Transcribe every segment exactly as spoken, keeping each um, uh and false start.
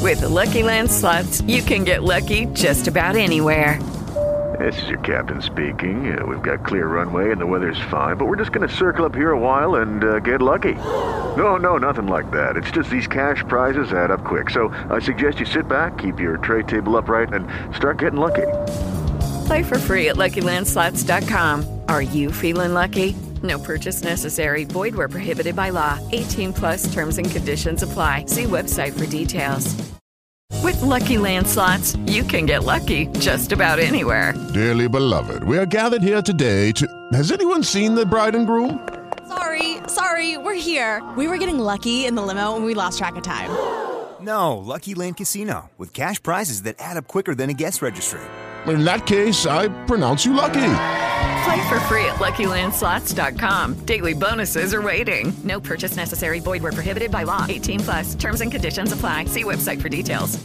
With the Lucky Land Slots, you can get lucky just about anywhere. This is your captain speaking. Uh, we've got clear runway and the weather's fine, but we're just going to circle up here a while and uh, get lucky. No, no, nothing like that. It's just these cash prizes add up quick. So I suggest you sit back, keep your tray table upright, and start getting lucky. Play for free at Lucky Land Slots dot com. Are you feeling lucky? No purchase necessary. Void where prohibited by law. eighteen plus terms and conditions apply. See website for details. With Lucky Land Slots, you can get lucky just about anywhere. Dearly beloved, we are gathered here today to... Has anyone seen the bride and groom? Sorry, sorry, we're here. We were getting lucky in the limo and we lost track of time. No, Lucky Land Casino, with cash prizes that add up quicker than a guest registry. In that case, I pronounce you lucky. Play for free at Lucky Land Slots dot com. Daily bonuses are waiting. No purchase necessary. Void where prohibited by law. eighteen plus. Terms and conditions apply. See website for details.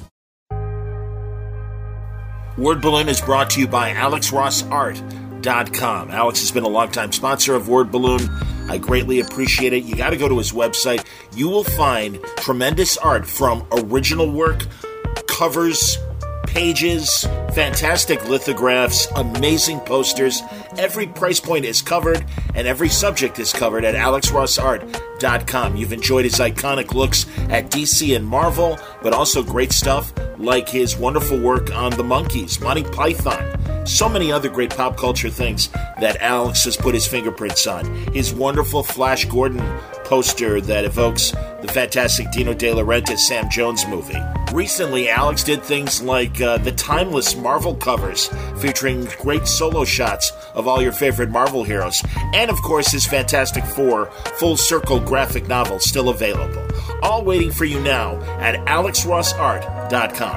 Word Balloon is brought to you by Alex Ross Art dot com. Alex has been a longtime sponsor of Word Balloon. I greatly appreciate it. You got to go to his website. You will find tremendous art from original work, covers, pages, fantastic lithographs, amazing posters. Every price point is covered and every subject is covered at Alex Ross Art dot com. You've enjoyed his iconic looks at D C and Marvel, but also great stuff like his wonderful work on the Monkees, Monty Python, so many other great pop culture things that Alex has put his fingerprints on. His wonderful Flash Gordon poster that evokes the fantastic Dino De Laurentiis Sam Jones movie. Recently, Alex did things like uh, the timeless Marvel covers featuring great solo shots of all your favorite Marvel heroes. And, of course, his Fantastic Four full circle graphic novel still available. All waiting for you now at Alex Ross Art dot com.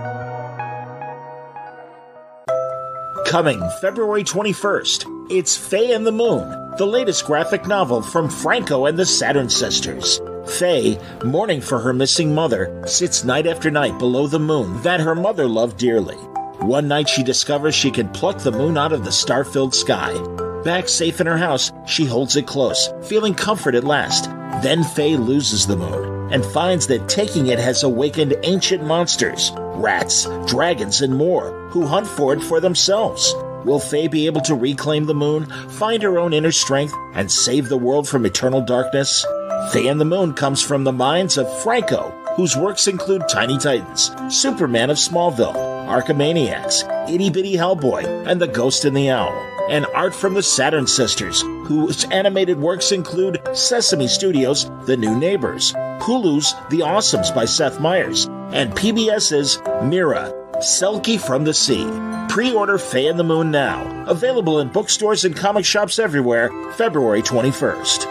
Coming February twenty-first, it's Faye and the Moon, the latest graphic novel from Franco and the Saturn Sisters. Faye, mourning for her missing mother, sits night after night below the moon that her mother loved dearly. One night she discovers she can pluck the moon out of the star-filled sky. Back safe in her house, she holds it close, feeling comfort at last. Then Faye loses the moon and finds that taking it has awakened ancient monsters, rats, dragons, and more, who hunt for it for themselves. Will Faye be able to reclaim the moon, find her own inner strength, and save the world from eternal darkness? Faye and the Moon comes from the minds of Franco, whose works include Tiny Titans, Superman of Smallville, Archimaniacs, Itty Bitty Hellboy, and The Ghost and the Owl, and art from the Saturn Sisters, whose animated works include Sesame Studios' The New Neighbors, Hulu's The Awesomes by Seth Meyers, and PBS's Mira, Selkie from the Sea. Pre-order Faye and the Moon now. Available in bookstores and comic shops everywhere, February twenty-first.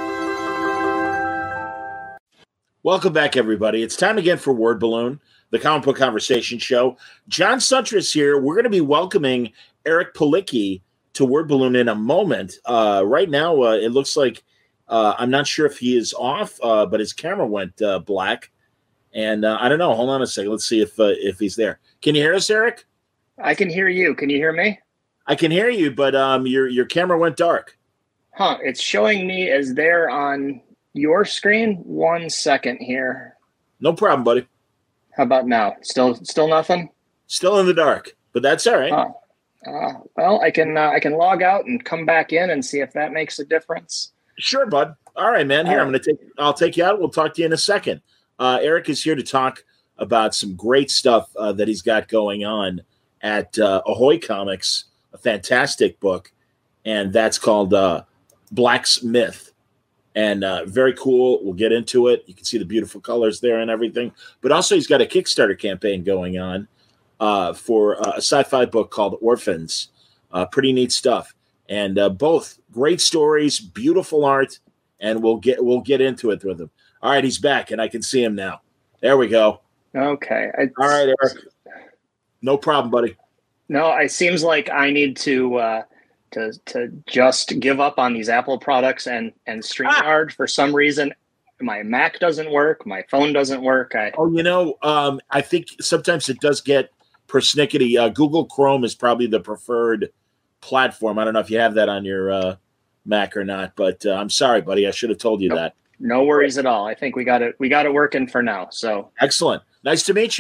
Welcome back, everybody. It's time again for Word Balloon, the comic book conversation show. John Suntress here. We're going to be welcoming Eric Palicki to Word Balloon in a moment. Uh, right now, uh, it looks like uh, I'm not sure if he is off, uh, but his camera went uh, black. And uh, I don't know. Hold on a second. Let's see if uh, if he's there. Can you hear us, Eric? I can hear you. Can you hear me? I can hear you, but um, your your camera went dark. Huh. It's showing me as there on your screen. One second here. No problem, buddy. How about now? Still still nothing? Still in the dark, but that's all right. Huh. Uh, well, I can uh, I can log out and come back in and see if that makes a difference. Sure, bud. All right, man. Here, All I'm right. going to take. I'll take you out. We'll talk to you in a second. Uh, Eric is here to talk about some great stuff uh, that he's got going on at uh, Ahoy Comics, a fantastic book, and that's called uh, Blacksmith. And uh, very cool. We'll get into it. You can see the beautiful colors there and everything. But also, he's got a Kickstarter campaign going on uh, for uh, a sci-fi book called Orphans. Uh, pretty neat stuff. And uh, both great stories, beautiful art, and we'll get we'll get into it with him. All right, he's back, and I can see him now. There we go. Okay. I, All right, Eric. No problem, buddy. No, it seems like I need to uh, to to just give up on these Apple products and and StreamYard. For some reason, my Mac doesn't work. My phone doesn't work. I Oh, you know, um, I think sometimes it does get persnickety. Uh, Google Chrome is probably the preferred platform. I don't know if you have that on your uh, Mac or not, but uh, I'm sorry, buddy. I should have told you Nope. that. No worries at all. I think we got it. We got it working for now. So Excellent. Nice to meet you.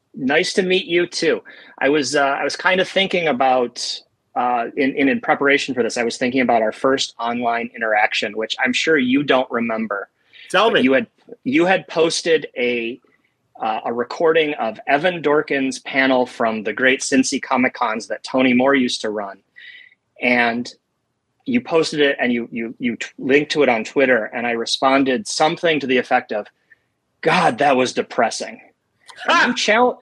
Nice to meet you too. I was uh, I was kind of thinking about uh, in, in in preparation for this. I was thinking about our first online interaction, which I'm sure you don't remember. Tell me. You had you had posted a uh, a recording of Evan Dorkin's panel from the great Cincy Comic Cons that Tony Moore used to run, and you posted it and you you you t- linked to it on Twitter, and I responded something to the effect of, "God, that was depressing." And you, chal-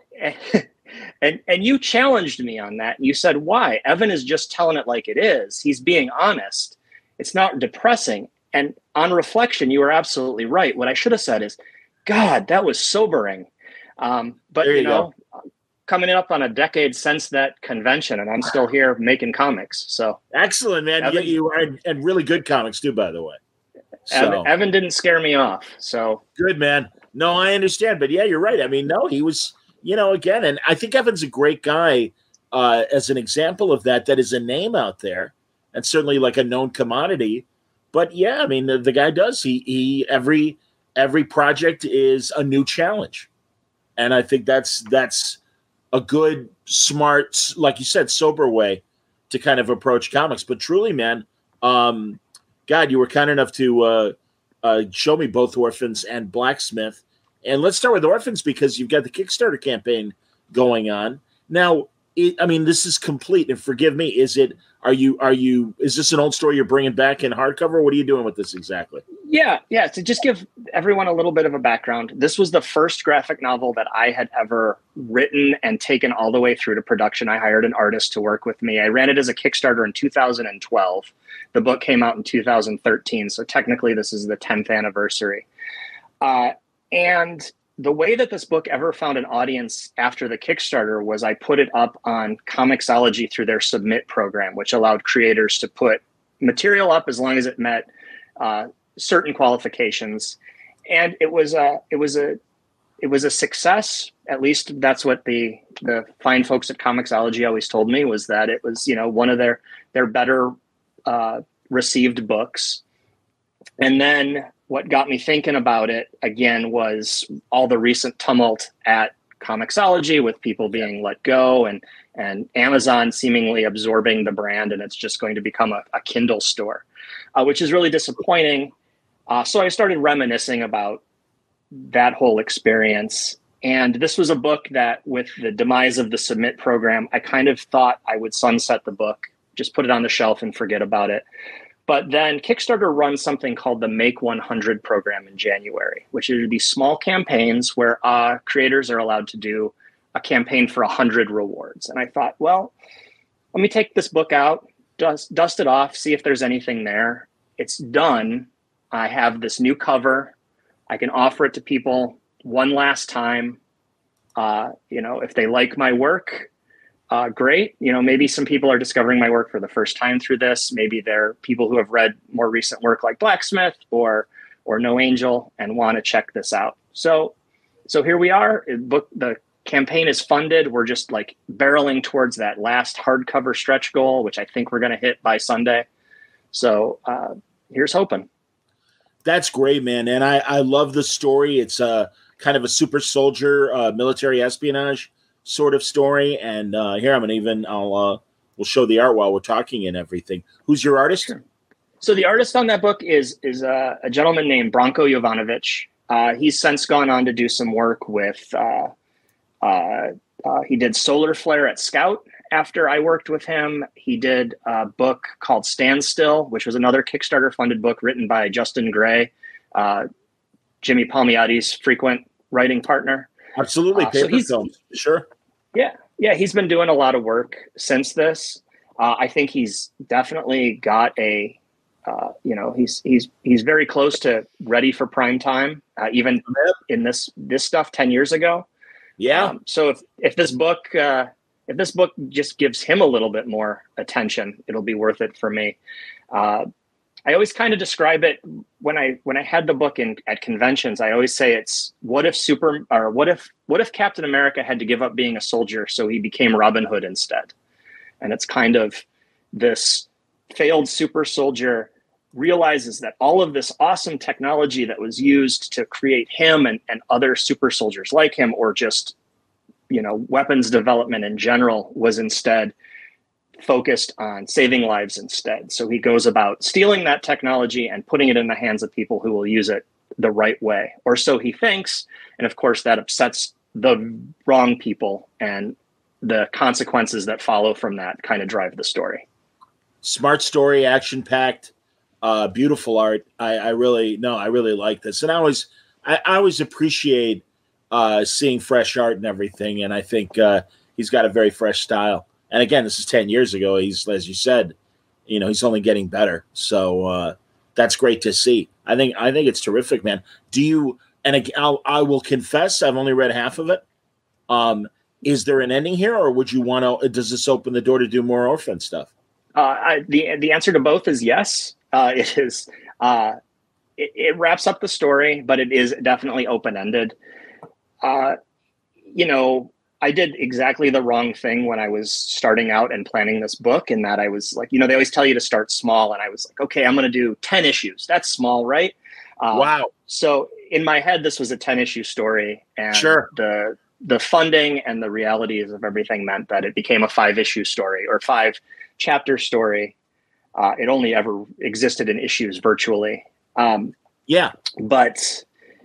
and, and you challenged me on that. You said, why? Evan is just telling it like it is. He's being honest. It's not depressing. And on reflection, you were absolutely right. What I should have said is, God, that was sobering. Um, but, you, you you know, go. coming up on a decade since that convention, and I'm still here making comics. So excellent, man. Evan, you, you are, and really good comics too, by the way. So. Evan, Evan didn't scare me off. So good, man. No, I understand. But yeah, you're right. I mean, no, he was, you know, again, and I think Evan's a great guy uh, as an example of that, that is a name out there and certainly like a known commodity. But yeah, I mean, the, the guy does, he, he, every, every project is a new challenge. And I think that's, that's a good, smart, like you said, sober way to kind of approach comics. But truly, man, um, God, you were kind enough to uh, uh, show me both Orphans and Blacksmith. And let's start with Orphans because you've got the Kickstarter campaign going on. Now, it, I mean, this is complete. And forgive me, is it, are you, are you, is this an old story you're bringing back in hardcover? What are you doing with this exactly? Yeah. Yeah. To just give everyone a little bit of a background, this was the first graphic novel that I had ever written and taken all the way through to production. I hired an artist to work with me. I ran it as a Kickstarter in two thousand twelve. The book came out in two thousand thirteen. So technically this is the tenth anniversary. Uh, and the way that this book ever found an audience after the Kickstarter was I put it up on Comixology through their Submit program, which allowed creators to put material up as long as it met uh, certain qualifications. And it was a, it was a, it was a success. At least that's what the, the fine folks at Comixology always told me, was that it was, you know, one of their, their better uh, received books. And then what got me thinking about it again was all the recent tumult at Comixology with people being let go and, and Amazon seemingly absorbing the brand, and it's just going to become a, a Kindle store, uh, which is really disappointing. Uh, so I started reminiscing about that whole experience. And this was a book that, with the demise of the Submit program, I kind of thought I would sunset the book, just put it on the shelf and forget about it. But then Kickstarter runs something called the Make one hundred program in January, which are these small campaigns where uh, creators are allowed to do a campaign for one hundred rewards. And I thought, well, let me take this book out, dust, dust it off, see if there's anything there. It's done. I have this new cover. I can offer it to people one last time. Uh, you know, if they like my work, Uh, great. You know, maybe some people are discovering my work for the first time through this. Maybe they're people who have read more recent work like Blacksmith or or No Angel and want to check this out. So, so here we are. It book the campaign is funded. We're just like barreling towards that last hardcover stretch goal, which I think we're going to hit by Sunday. So uh, here's hoping. That's great, man. And I, I love the story. It's a kind of a super soldier, uh, military espionage sort of story. And uh, here I'm going to even, I'll, uh, we'll show the art while we're talking and everything. Who's your artist? Sure. So the artist on that book is, is uh, a gentleman named Branko Jovanovic. Uh, he's since gone on to do some work with, uh, uh, uh, he did Solar Flare at Scout after I worked with him. He did a book called Standstill, which was another Kickstarter funded book written by Justin Gray, uh, Jimmy Palmiotti's frequent writing partner. Absolutely. Uh, Paper so films. Sure. Yeah. Yeah. He's been doing a lot of work since this. Uh, I think he's definitely got a, uh, you know, he's, he's, he's very close to ready for prime time, uh, even in this, this stuff ten years ago. Yeah. Um, so if, if this book, uh, if this book just gives him a little bit more attention, it'll be worth it for me. Uh, I always kind of describe it when I when I had the book in at conventions. I always say it's what if super or what if what if Captain America had to give up being a soldier so he became Robin Hood instead? And it's kind of this failed super soldier realizes that all of this awesome technology that was used to create him and, and other super soldiers like him, or just you know, weapons development in general was instead focused on saving lives instead. So he goes about stealing that technology and putting it in the hands of people who will use it the right way, or so he thinks. And of course, that upsets the wrong people, and the consequences that follow from that kind of drive the story. Smart story, action packed, uh, beautiful art. I, I really, no, I really like this. And I always, I, I always appreciate uh, seeing fresh art and everything. And I think uh, he's got a very fresh style. And again, this is ten years ago. He's, as you said, you know, he's only getting better. So uh, that's great to see. I think, I think it's terrific, man. Do you, and I'll, I will confess, I've only read half of it. Um, is there an ending here, or would you want to, does this open the door to do more orphan stuff? Uh, I, the, the answer to both is yes. Uh, it is, uh, it, it wraps up the story, but it is definitely open-ended. Uh, you know, I did exactly the wrong thing when I was starting out and planning this book, in that I was like, you know, they always tell you to start small. And I was like, okay, I'm going to do ten issues. That's small, right? Uh, wow. So in my head, this was a ten issue story, and sure. the, the funding and the realities of everything meant that it became a five issue story, or five chapter story. Uh, it only ever existed in issues virtually. Um, yeah. But,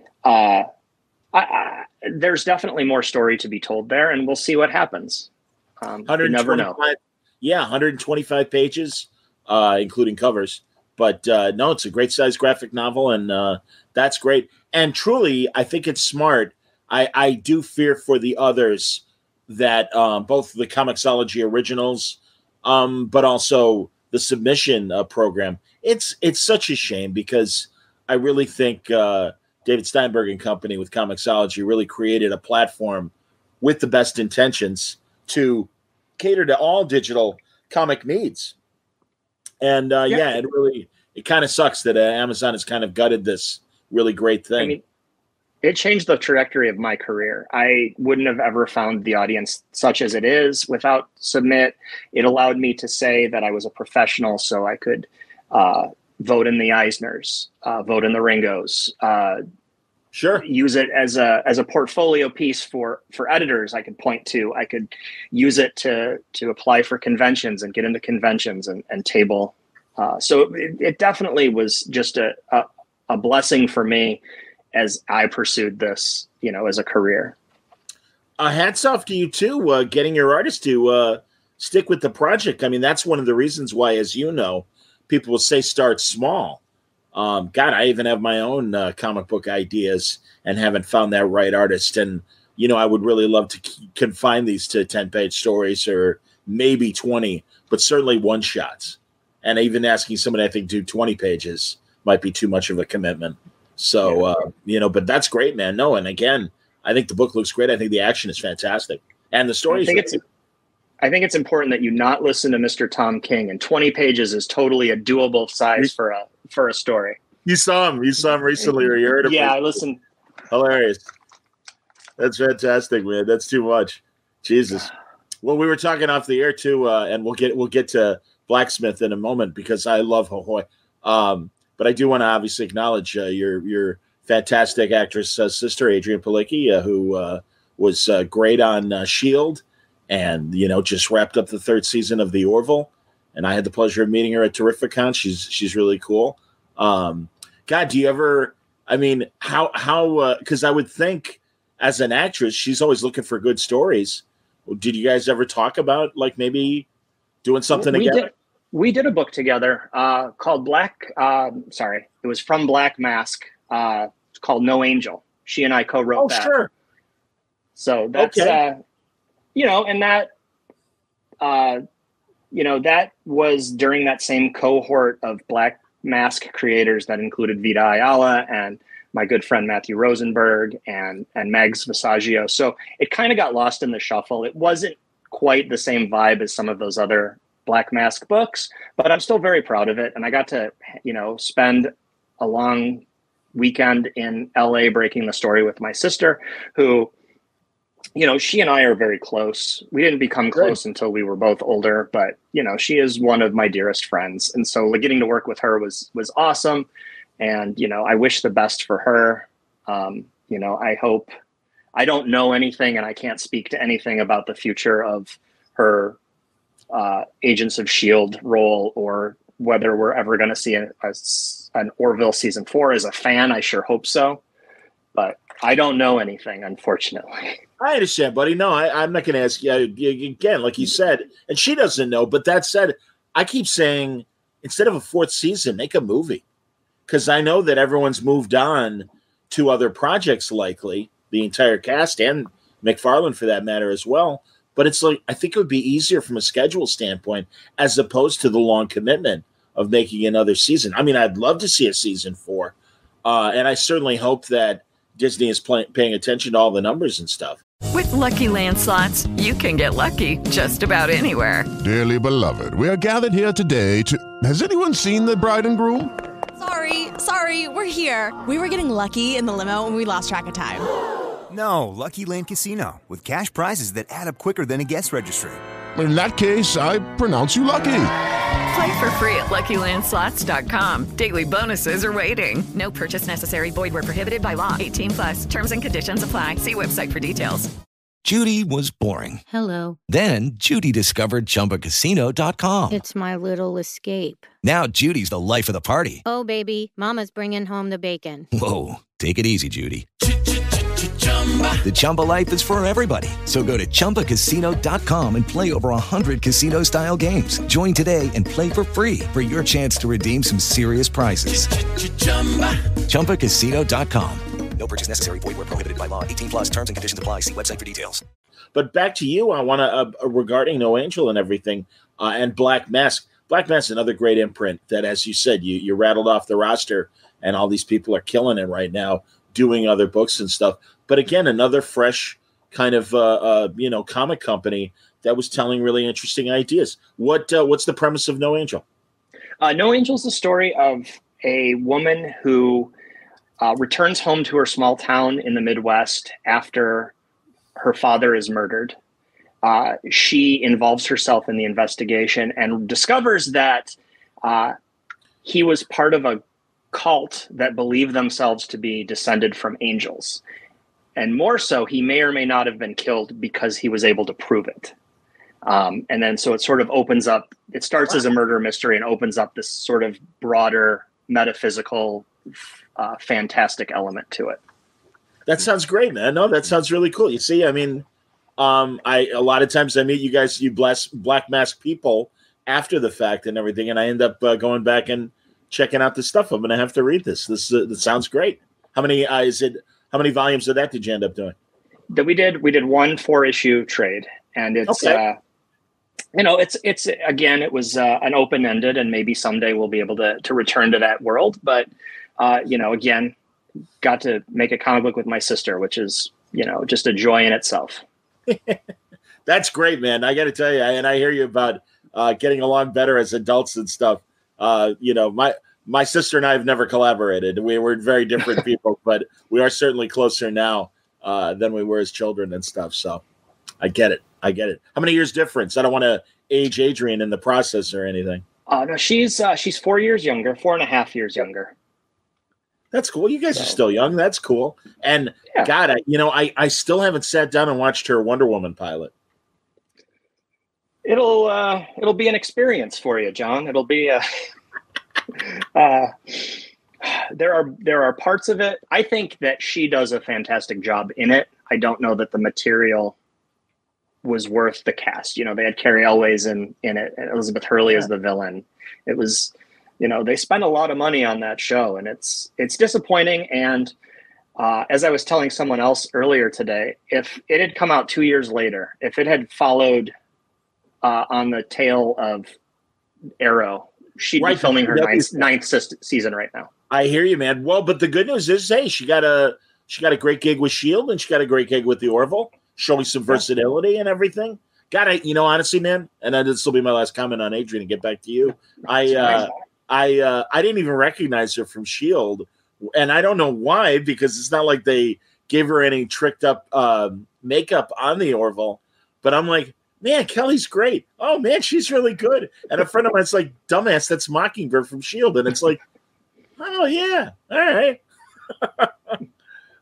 uh, I, I, there's definitely more story to be told there, and we'll see what happens. Um, you never know. Yeah, one hundred twenty-five pages, uh, including covers. But uh, no, it's a great size graphic novel, and uh, that's great. And truly, I think it's smart. I, I do fear for the others that um, both the Comixology originals, um, but also the submission uh, program. It's it's such a shame, because I really think uh, David Steinberg and company with Comixology really created a platform with the best intentions to cater to all digital comic needs. And uh, yeah. yeah, it really, it kind of sucks that uh, Amazon has kind of gutted this really great thing. I mean, it changed the trajectory of my career. I wouldn't have ever found the audience such as it is without Submit. It allowed me to say that I was a professional, so I could uh, vote in the Eisners, uh, vote in the Ringos, uh, sure, use it as a as a portfolio piece for for editors. I could point to. I could use it to to apply for conventions and get into conventions and, and table. Uh, so it, it definitely was just a, a a blessing for me as I pursued this, you know, as a career. Uh, hats off to you too, uh, getting your artists to uh, stick with the project. I mean, that's one of the reasons why, as you know, people will say start small. Um, God, I even have my own uh, comic book ideas and haven't found that right artist. And, you know, I would really love to k- confine these to ten-page stories, or maybe twenty, but certainly one-shots. And even asking somebody, I think, do twenty pages might be too much of a commitment. So, uh, you know, but that's great, man. No, and again, I think the book looks great. I think the action is fantastic. And the story is I think it's I think it's important that you not listen to Mister Tom King, and twenty pages is totally a doable size for a for a story. You saw him. You saw him recently, or you heard him. Yeah, I listened. Hilarious. That's fantastic, man. That's too much. Jesus. Well, we were talking off the air too, uh, and we'll get we'll get to Blacksmith in a moment, because I love Hohoy. Um, but I do want to obviously acknowledge uh, your your fantastic actress uh, sister, Adrienne Palicki, uh, who uh, was uh, great on uh, S H I E L D, and you know just wrapped up the third season of The Orville. And I had the pleasure of meeting her at Terrificon. She's she's really cool. Um, God, do you ever? I mean, how how? Because uh, I would think as an actress, she's always looking for good stories. Did you guys ever talk about like maybe doing something we together? Did, we did a book together uh, called Black. Um, sorry, it was from Black Mask. Uh, it's called No Angel. She and I co-wrote oh, that. Oh, sure. So that's okay. uh, you know, and that. Uh, You know, that was during that same cohort of Black Mask creators that included Vita Ayala and my good friend Matthew Rosenberg and and Mags Visaggio. So it kind of got lost in the shuffle. It wasn't quite the same vibe as some of those other Black Mask books, but I'm still very proud of it. And I got to, you know, spend a long weekend in L A breaking the story with my sister, who, you know, she and I are very close. We didn't become close Good. until we were both older, but, you know, she is one of my dearest friends. And so like, getting to work with her was, was awesome. And, you know, I wish the best for her. Um, you know, I hope, I don't know anything, and I can't speak to anything about the future of her uh, Agents of S H I E L D role, or whether we're ever going to see a, a, an Orville season four. As a fan, I sure hope so, but I don't know anything, unfortunately. I understand, buddy. No, I, I'm not going to ask you again, like you said, and she doesn't know. But that said, I keep saying instead of a fourth season, make a movie, because I know that everyone's moved on to other projects, likely the entire cast and McFarlane for that matter as well. But it's like, I think it would be easier from a schedule standpoint as opposed to the long commitment of making another season. I mean, I'd love to see a season four. Uh, and I certainly hope that Disney is play- paying attention to all the numbers and stuff. With Lucky Land Slots, you can get lucky just about anywhere. Dearly beloved, we are gathered here today to... Has anyone seen the bride and groom? Sorry, sorry, we're here. We were getting lucky in the limo and we lost track of time. No, Lucky Land Casino, with cash prizes that add up quicker than a guest registry. In that case, I pronounce you lucky. Play for free at Lucky Land Slots dot com. Daily bonuses are waiting. No purchase necessary. Void where prohibited by law. eighteen plus. Terms and conditions apply. See website for details. Judy was boring. Hello. Then Judy discovered Chumba Casino dot com. It's my little escape. Now Judy's the life of the party. Oh, baby, mama's bringing home the bacon. Whoa, take it easy, Judy. The Chumba life is for everybody. So go to Chumba Casino dot com and play over one hundred casino-style games. Join today and play for free for your chance to redeem some serious prizes. Chumba Casino dot com. No purchase necessary. Void where prohibited by law. eighteen plus terms and conditions apply. See website for details. But back to you, I want to, uh, regarding No Angel and everything, uh, and Black Mask. Black Mask is another great imprint that, as you said, you, you rattled off the roster, and all these people are killing it right now, doing other books and stuff. But again, another fresh kind of, uh, uh, you know, comic company that was telling really interesting ideas. What uh, What's the premise of No Angel? Uh, No Angel is the story of a woman who uh, returns home to her small town in the Midwest after her father is murdered. Uh, she involves herself in the investigation and discovers that uh, he was part of a cult that believed themselves to be descended from angels. And more so, he may or may not have been killed because he was able to prove it. Um, and then so it sort of opens up, it starts as a murder mystery and opens up this sort of broader metaphysical, uh, fantastic element to it. That sounds great, man. No, that sounds really cool. You see, I mean, um, I a lot of times I meet you guys, you bless Black Mask people after the fact and everything, and I end up uh, going back and checking out the stuff. I'm going to have to read this. This uh, this sounds great. How many uh, is it? How many volumes of that did you end up doing? That we did. We did one four issue trade, and it's okay. uh, you know, it's it's again, it was uh, an open ended, and maybe someday we'll be able to to return to that world. But uh, you know, again, got to make a comic book with my sister, which is, you know, just a joy in itself. That's great, man. I got to tell you, and I hear you about uh, getting along better as adults and stuff. Uh, you know, my my sister and I have never collaborated. We were very different people, but we are certainly closer now uh, than we were as children and stuff. So I get it. I get it. How many years difference? I don't want to age Adrian in the process or anything. Uh, no, she's uh, she's four years younger, four and a half years younger. That's cool. You guys so, are still young. That's cool. And yeah. God, I, you know, I, I still haven't sat down and watched her Wonder Woman pilot. It'll uh, it'll be an experience for you, John. It'll be a. uh, there are there are parts of it. I think that she does a fantastic job in it. I don't know that the material was worth the cast. You know, they had Carrie Elways in in it, and Elizabeth Hurley yeah. as the villain. It was. You know, they spent a lot of money on that show, and it's it's disappointing. And uh, as I was telling someone else earlier today, if it had come out two years later, if it had followed uh, on the tail of Arrow, she'd right. be filming her ninth, ninth season right now. I hear you, man. Well, but the good news is, hey, she got a she got a great gig with S H I E L D, and she got a great gig with the Orville, showing some versatility and everything. Got it, you know, honestly, man. And then this will be my last comment on Adrian and get back to you. I. Uh, I uh, I didn't even recognize her from S H I E L D, and I don't know why, because it's not like they gave her any tricked up uh, makeup on the Orville. But I'm like, man, Kelly's great. Oh man, she's really good. And a friend of mine's like, dumbass, that's Mockingbird from S H I E L D, and it's like, oh yeah, all right. But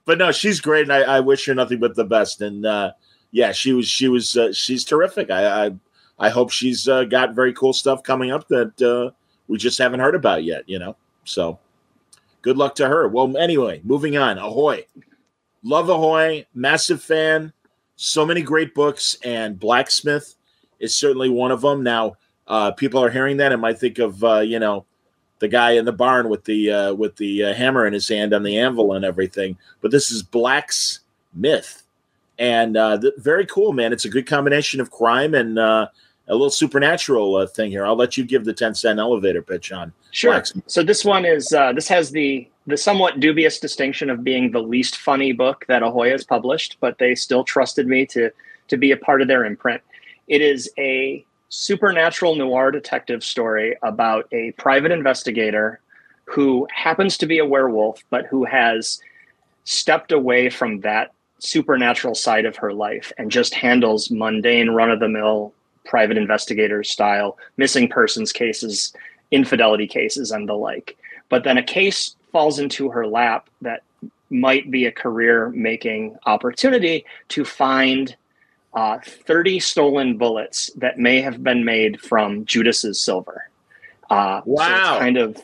but no, she's great, and I, I wish her nothing but the best. And uh, yeah, she was she was uh, she's terrific. I I, I hope she's uh, got very cool stuff coming up that uh, we just haven't heard about yet. You know, so good luck to her. Well, anyway, moving on. Ahoy, love Ahoy, massive fan. So many great books, and Blacksmith is certainly one of them. Now, uh, people are hearing that and might think of uh, you know. the guy in the barn with the uh, with the uh, hammer in his hand on the anvil and everything. But this is Black's Myth. And uh, th- very cool, man. It's a good combination of crime and uh, a little supernatural uh, thing here. I'll let you give the ten cent elevator pitch on. Sure. Black's Myth. So this one is, uh, this has the the somewhat dubious distinction of being the least funny book that Ahoy has published, but they still trusted me to to be a part of their imprint. It is a supernatural noir detective story about a private investigator who happens to be a werewolf, but who has stepped away from that supernatural side of her life and just handles mundane, run-of-the-mill private investigator style missing persons cases, infidelity cases, and the like. But then a case falls into her lap that might be a career-making opportunity to find Uh, thirty stolen bullets that may have been made from Judas's silver. Uh, wow! So it's kind of,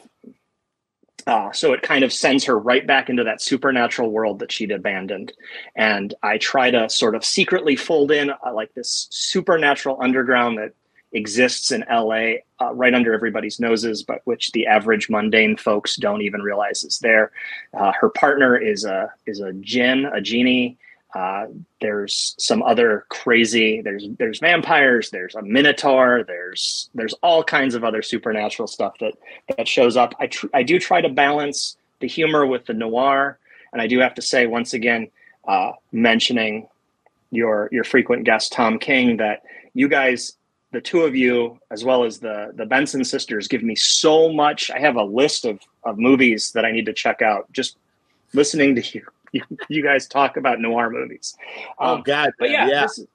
uh, so it kind of sends her right back into that supernatural world that she'd abandoned. And I try to sort of secretly fold in uh, like this supernatural underground that exists in L A, uh, right under everybody's noses, but which the average mundane folks don't even realize is there. Uh, her partner is a is a djinn, a genie. Uh, there's some other crazy, there's, there's vampires, there's a minotaur, there's, there's all kinds of other supernatural stuff that, that shows up. I tr- I do try to balance the humor with the noir. And I do have to say, once again, uh, mentioning your, your frequent guest, Tom King, that you guys, the two of you, as well as the, the Benson sisters, give me so much. I have a list of, of movies that I need to check out. Just listening to you. You, you guys talk about noir movies. Um, oh God! But yeah, yeah. This,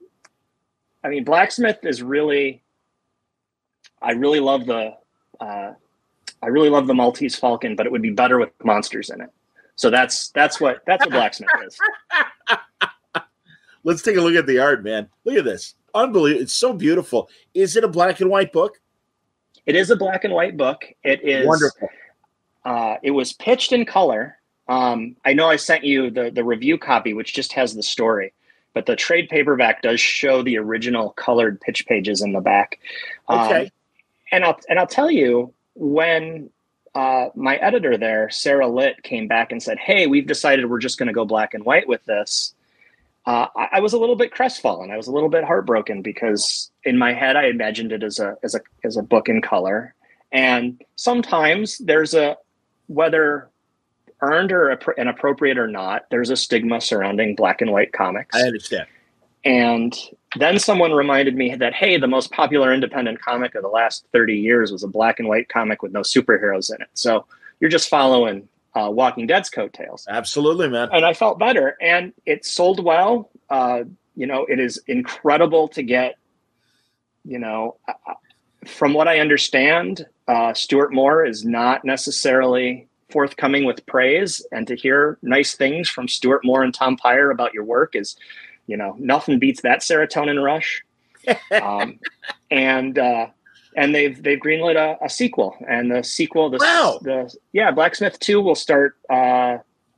I mean, Blacksmith is really. I really love the. Uh, I really love the Maltese Falcon, but it would be better with monsters in it. So that's that's what that's what Blacksmith is. Let's take a look at the art, man. Look at this, unbelievable! It's so beautiful. Is it a black and white book? It is a black and white book. It is wonderful. Uh, it was pitched in color. Um, I know I sent you the, the review copy, which just has the story, but the trade paperback does show the original colored pitch pages in the back. Okay. Um, and I'll, and I'll tell you, when uh, my editor there, Sarah Litt, came back and said, "Hey, we've decided we're just going to go black and white with this." Uh, I, I was a little bit crestfallen. I was a little bit heartbroken because in my head, I imagined it as a, as a, as a book in color. And sometimes there's a, whether earned or inappropriate or not, there's a stigma surrounding black and white comics. I understand. And then someone reminded me that, hey, the most popular independent comic of the last thirty years was a black and white comic with no superheroes in it. So you're just following uh, Walking Dead's coattails. Absolutely, man. And I felt better. And it sold well. Uh, you know, it is incredible to get, you know, uh, from what I understand, uh, Stuart Moore is not necessarily forthcoming with praise, and to hear nice things from Stuart Moore and Tom Peyer about your work is, you know, nothing beats that serotonin rush. um, and uh, and they've they've greenlit a, a sequel, and the sequel, the, wow. the yeah, Blacksmith two will start. Uh,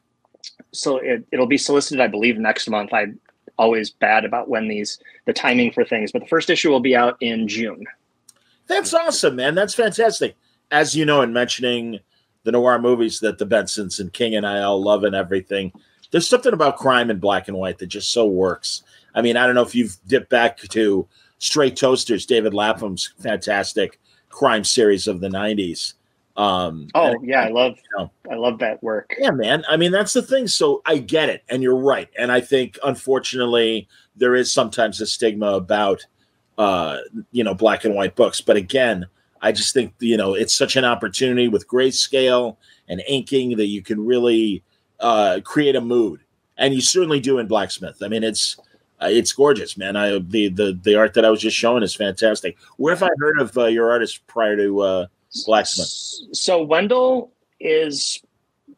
so it, it'll be solicited, I believe, next month. I'm always bad about when these the timing for things, but the first issue will be out in June. That's awesome, man. That's fantastic. As you know, in mentioning the noir movies that the Bensons and King and I all love and everything, there's something about crime in black and white that just so works. I mean, I don't know if you've dipped back to Straight Toasters, David Lapham's fantastic crime series of the nineties. Um, oh and, yeah, I love, you know, I love that work. Yeah, man. I mean, that's the thing. So I get it, and you're right. And I think, unfortunately, there is sometimes a stigma about, uh, you know, black and white books. But again, I just think, you know, it's such an opportunity with grayscale and inking that you can really uh, create a mood, and you certainly do in Blacksmith. I mean, it's uh, it's gorgeous, man. I the, the the art that I was just showing is fantastic. Where have I heard of uh, your artist prior to uh, Blacksmith? So Wendell is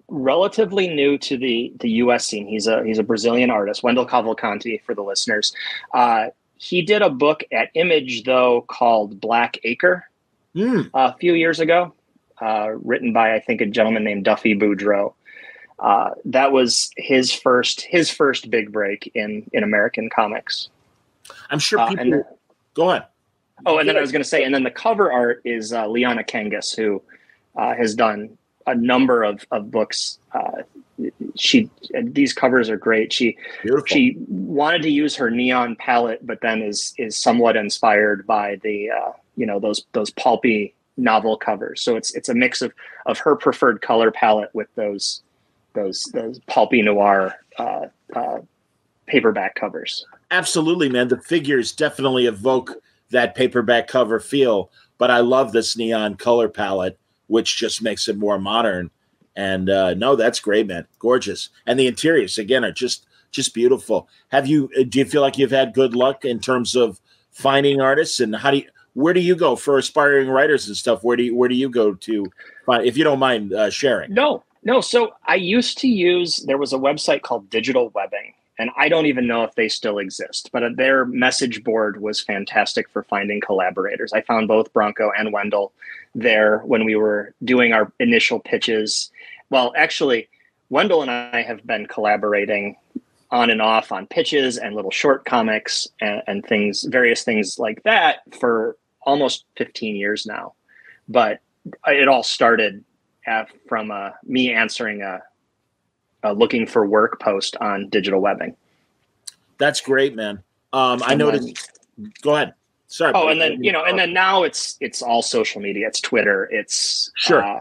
relatively new to the the U S scene. He's a he's a Brazilian artist, Wendell Cavalcanti for the listeners. Uh, he did a book at Image though called Black Acre mm. a few years ago, uh, written by I think a gentleman named Duffy Boudreau. Uh, that was his first his first big break in in American comics. I'm sure people. Uh, then, go ahead. Oh, and then I was going to say, and then the cover art is uh, Liana Kangas, who uh, has done a number of of books. Uh, she these covers are great. She Beautiful. she wanted to use her neon palette, but then is is somewhat inspired by the uh, you know those those pulpy novel covers. So it's it's a mix of of her preferred color palette with those those those pulpy noir uh, uh, paperback covers. Absolutely, man. The figures definitely evoke that paperback cover feel, but I love this neon color palette, which just makes it more modern. And uh, no, that's great, man. Gorgeous. And the interiors, again, are just just beautiful. Have you, do you feel like you've had good luck in terms of finding artists? And how do you, where do you go for aspiring writers and stuff? Where do you, where do you go to find, if you don't mind uh, sharing? No, no. So I used to use, there was a website called Digital Webbing. And I don't even know if they still exist, but their message board was fantastic for finding collaborators. I found both Bronco and Wendell there when we were doing our initial pitches. Well, actually, Wendell and I have been collaborating on and off on pitches and little short comics and, and things, various things like that for almost fifteen years now. But it all started at, from uh, me answering a Uh, looking for work post on Digital Webbing. That's great, man. Um, I noticed. Then, go ahead. Sorry. Oh, and then you know, and then now it's it's all social media. It's Twitter. It's sure. Uh,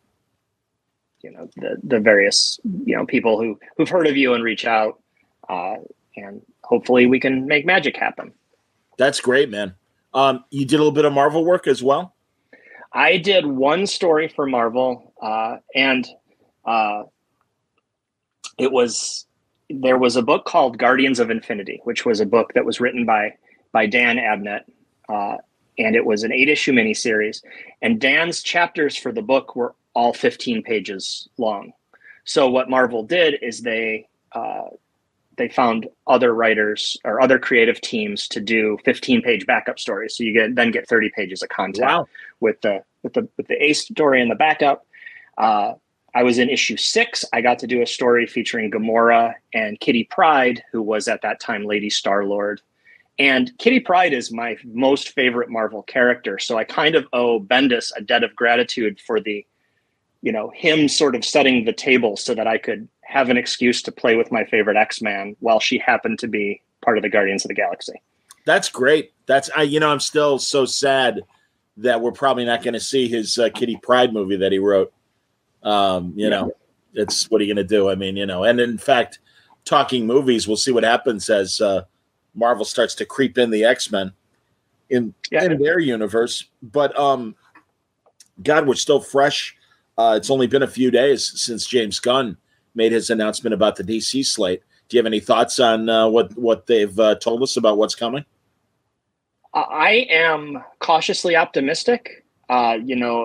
you know the the various you know people who who've heard of you and reach out, uh, and hopefully we can make magic happen. That's great, man. Um, you did a little bit of Marvel work as well. I did one story for Marvel, uh, and. Uh, It was, there was a book called Guardians of Infinity, which was a book that was written by, by Dan Abnett. Uh, and it was an eight issue miniseries, and Dan's chapters for the book were all fifteen pages long. So what Marvel did is they, uh, they found other writers or other creative teams to do fifteen page backup stories. So you get, then get thirty pages of content. Wow. with the, with the, with the ace story and the backup. Uh, I was in issue six. I got to do a story featuring Gamora and Kitty Pryde, who was at that time Lady Star-Lord. And Kitty Pryde is my most favorite Marvel character. So I kind of owe Bendis a debt of gratitude for the, you know, him sort of setting the table so that I could have an excuse to play with my favorite X-Man while she happened to be part of the Guardians of the Galaxy. That's great. That's, I, you know, I'm still so sad that we're probably not going to see his uh, Kitty Pryde movie that he wrote. Um, you know, it's, what are you going to do? I mean, you know, and in fact, talking movies, we'll see what happens as uh, Marvel starts to creep in the X-Men in, yeah. in their universe. But um, God, we're still fresh. Uh, it's only been a few days since James Gunn made his announcement about the D C slate. Do you have any thoughts on uh, what, what they've uh, told us about what's coming? I am cautiously optimistic. Uh, you know,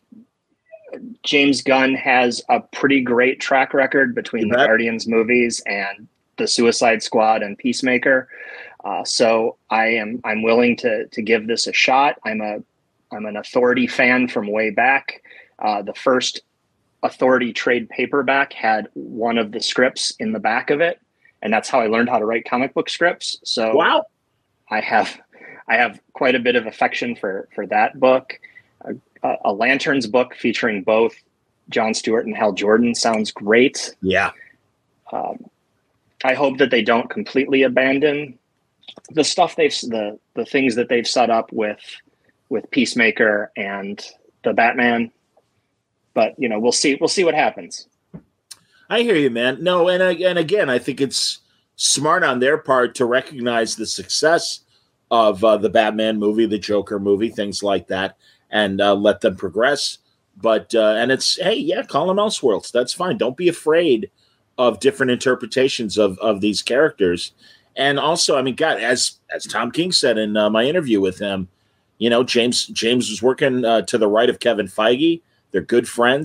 James Gunn has a pretty great track record between the Guardians movies and the Suicide Squad and Peacemaker. Uh, so I am I'm willing to to give this a shot. I'm a I'm an Authority fan from way back. Uh, the first Authority trade paperback had one of the scripts in the back of it, and that's how I learned how to write comic book scripts. So wow, I have I have quite a bit of affection for for that book. Uh, Uh, a Lanterns book featuring both John Stewart and Hal Jordan sounds great. Yeah. Um, I hope that they don't completely abandon the stuff they've, the, the things that they've set up with, with Peacemaker and the Batman, but you know, we'll see, we'll see what happens. I hear you, man. No. And, and again, I think it's smart on their part to recognize the success of uh, the Batman movie, the Joker movie, things like that, and uh, let them progress. But, uh, and it's, hey, yeah, call them Elseworlds. That's fine. Don't be afraid of different interpretations of, of these characters. And also, I mean, God, as, as Tom King said in uh, my interview with him, you know, James, James was working uh, to the right of Kevin Feige. They're good friends.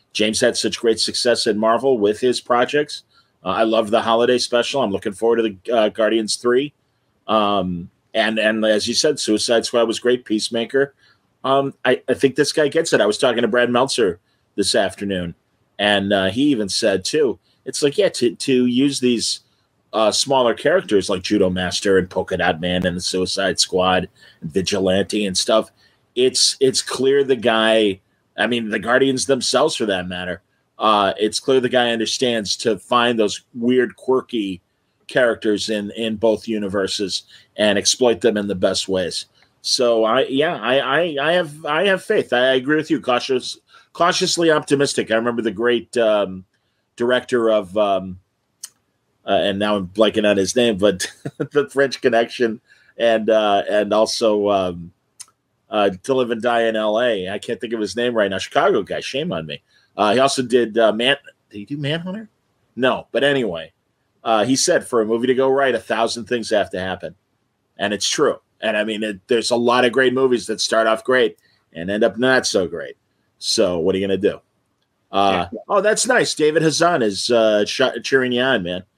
James had such great success at Marvel with his projects. Uh, I love the holiday special. I'm looking forward to the uh, Guardians three. Um, and, and as you said, Suicide Squad was great. Peacemaker. Um, I, I think this guy gets it. I was talking to Brad Meltzer this afternoon, and uh, he even said, too, it's like, yeah, to, to use these uh, smaller characters like Judo Master and Polka Dot Man and the Suicide Squad and Vigilante and stuff, it's it's clear the guy, I mean, the Guardians themselves for that matter, uh, it's clear the guy understands to find those weird, quirky characters in, in both universes and exploit them in the best ways. So I, yeah, I, I, I have, I have faith. I agree with you. Cautious, cautiously optimistic. I remember the great um, director of, um, uh, and now I'm blanking on his name, but the French Connection, and uh, and also um, uh, To Live and Die in L A. I can't think of his name right now. Chicago guy. Shame on me. Uh, he also did uh, Man. Did he do Manhunter? No, but anyway, uh, he said for a movie to go right, a thousand things have to happen, and it's true. And I mean, it, there's a lot of great movies that start off great and end up not so great. So what are you going to do? Uh, yeah. Oh, that's nice. David Hazan is uh, ch- cheering you on, man.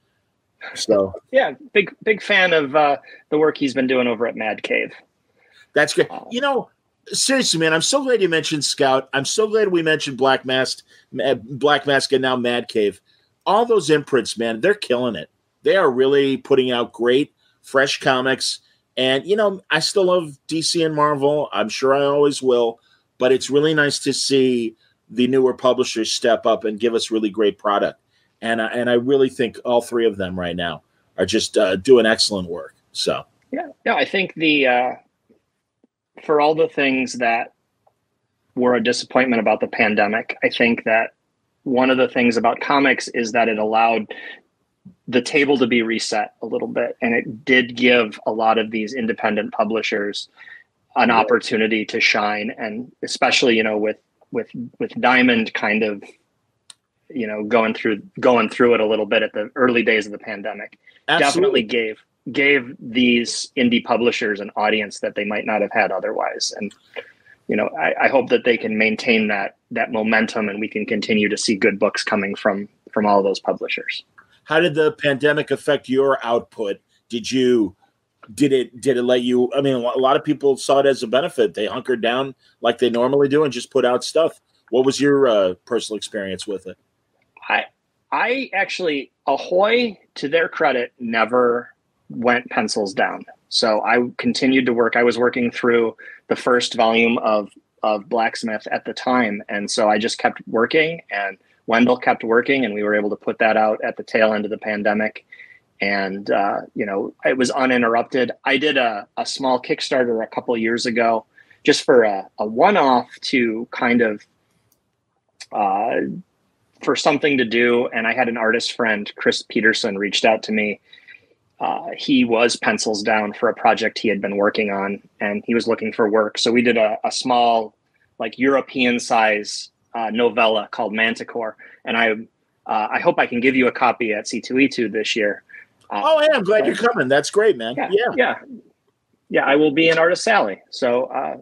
So yeah, big big fan of uh, the work he's been doing over at Mad Cave. That's good. You know, seriously, man, I'm so glad you mentioned Scout. I'm so glad we mentioned Black Mask, Black Mask, and now Mad Cave. All those imprints, man, they're killing it. They are really putting out great, fresh comics. And, you know, I still love D C and Marvel. I'm sure I always will. But it's really nice to see the newer publishers step up and give us really great product. And, I, and I really think all three of them right now are just uh, doing excellent work. So, yeah, yeah, I think the uh, for all the things that were a disappointment about the pandemic, I think that one of the things about comics is that it allowed the table to be reset a little bit. And it did give a lot of these independent publishers an yeah. opportunity to shine. And especially, you know, with, with, with Diamond kind of, you know, going through, going through it a little bit at the early days of the pandemic, Absolutely. definitely gave, gave these indie publishers an audience that they might not have had otherwise. And, you know, I, I hope that they can maintain that, that momentum and we can continue to see good books coming from, from all of those publishers. How did the pandemic affect your output? Did you, did it, did it let you, I mean, a lot of people saw it as a benefit. They hunkered down like they normally do and just put out stuff. What was your uh, personal experience with it? I, I actually, Ahoy, to their credit, never went pencils down. So I continued to work. I was working through the first volume of, of Blacksmith at the time. And so I just kept working, and Wendell kept working, and we were able to put that out at the tail end of the pandemic. And, uh, you know, it was uninterrupted. I did a, a small Kickstarter a couple years ago just for a, a one-off to kind of uh, for something to do. And I had an artist friend, Chris Peterson, reached out to me. Uh, he was pencils down for a project he had been working on, and he was looking for work. So we did a, a small, like European size Uh, novella called Manticore, and I uh, I hope I can give you a copy at C two E two this year. Uh, oh, yeah, I'm glad but, you're coming. That's great, man. Yeah, yeah, yeah, yeah. I will be in Artist Alley, so uh,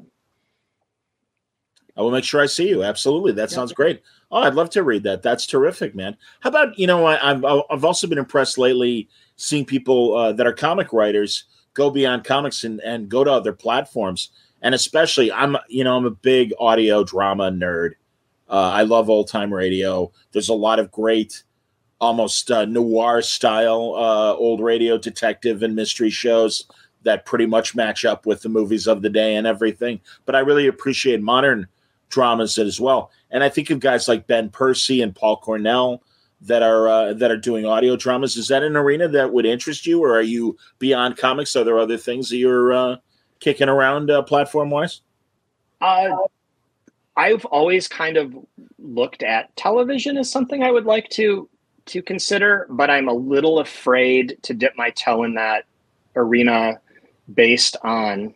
I will make sure I see you. Absolutely, that yeah. sounds great. Oh, I'd love to read that. That's terrific, man. How about, you know, I, I've I've also been impressed lately seeing people uh, that are comic writers go beyond comics and and go to other platforms, and especially I'm you know I'm a big audio drama nerd. Uh, I love old time radio. There's a lot of great, almost uh, noir style uh, old radio detective and mystery shows that pretty much match up with the movies of the day and everything. But I really appreciate modern dramas as well. And I think of guys like Ben Percy and Paul Cornell that are uh, that are doing audio dramas. Is that an arena that would interest you, or are you beyond comics? Are there other things that you're uh, kicking around uh, platform wise? Uh, I've always kind of looked at television as something I would like to to consider, but I'm a little afraid to dip my toe in that arena based on,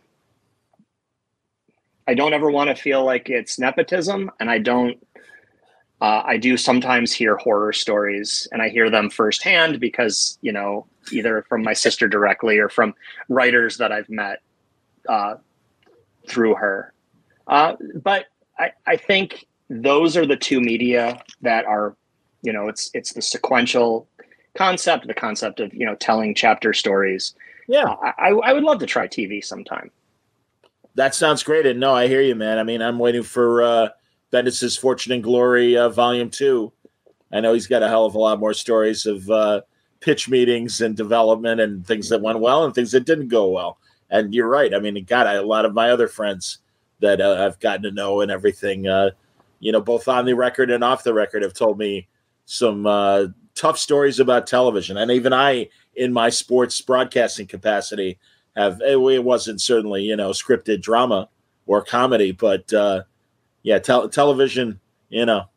I don't ever want to feel like it's nepotism, and I don't, uh, I do sometimes hear horror stories, and I hear them firsthand because, you know, either from my sister directly or from writers that I've met uh, through her. Uh, but I, I think those are the two media that are, you know, it's it's the sequential concept, the concept of, you know, telling chapter stories. Yeah, uh, I, I would love to try T V sometime. That sounds great. And no, I hear you, man. I mean, I'm waiting for uh, Bendis' Fortune and Glory uh, Volume Two. I know he's got a hell of a lot more stories of uh, pitch meetings and development and things that went well and things that didn't go well. And you're right. I mean, God, I, a lot of my other friends that uh, I've gotten to know and everything, uh, you know, both on the record and off the record, have told me some uh, tough stories about television. And even I, in my sports broadcasting capacity, have it, it wasn't certainly, you know, scripted drama or comedy, but uh, yeah, te- television, you know,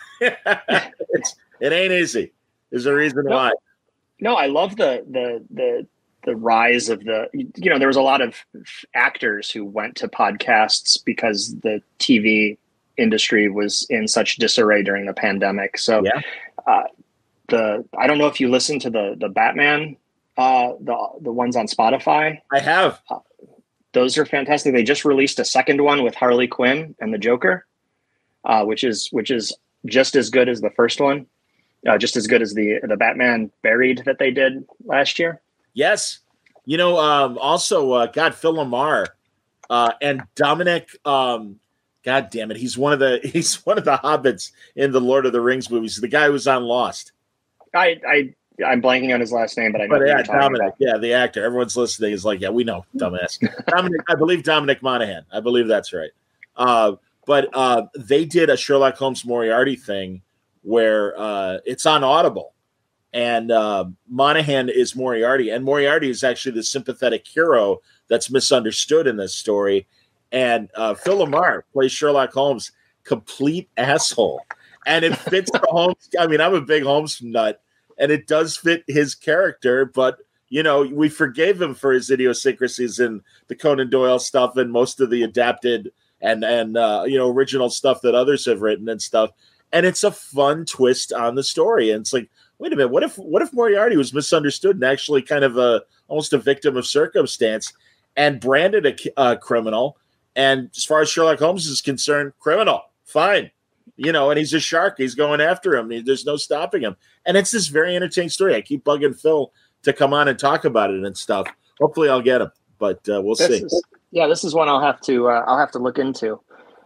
it's, it ain't easy. There's a reason no, why. No, I love the the the the rise of the, you know, there was a lot of actors who went to podcasts because the T V industry was in such disarray during the pandemic. So yeah. uh, the, I don't know if you listen to the, the Batman, uh, the, the ones on Spotify. I have. Uh, those are fantastic. They just released a second one with Harley Quinn and the Joker, uh, which is, which is just as good as the first one. Uh, just as good as the, the Batman Buried that they did last year. Yes. You know, um, also, uh, God, Phil Lamar uh, and Dominic, um, God damn it, he's one of the he's one of the hobbits in the Lord of the Rings movies. The guy who was on Lost. I, I, I'm blanking on his last name, but I know but yeah, you're Dominic, about. yeah, the actor. Everyone's listening is like, yeah, we know, dumbass. Dominic, I believe Dominic Monaghan. I believe that's right. Uh, but uh, they did a Sherlock Holmes Moriarty thing where uh, it's on Audible. And uh, Monaghan is Moriarty, and Moriarty is actually the sympathetic hero that's misunderstood in this story. And uh, Phil Lamar plays Sherlock Holmes, complete asshole. And it fits the Holmes. I mean, I'm a big Holmes nut, and it does fit his character. But, you know, we forgave him for his idiosyncrasies in the Conan Doyle stuff and most of the adapted and, and uh, you know, original stuff that others have written and stuff. And it's a fun twist on the story. And it's like, wait a minute, what if what if Moriarty was misunderstood and actually kind of a almost a victim of circumstance and branded a, a criminal? And as far as Sherlock Holmes is concerned, criminal, fine. You know, and he's a shark. He's going after him. There's no stopping him. And it's this very entertaining story. I keep bugging Phil to come on and talk about it and stuff. Hopefully I'll get him, but uh, we'll this see. Is, yeah, this is one I'll have to uh, I'll have to look into.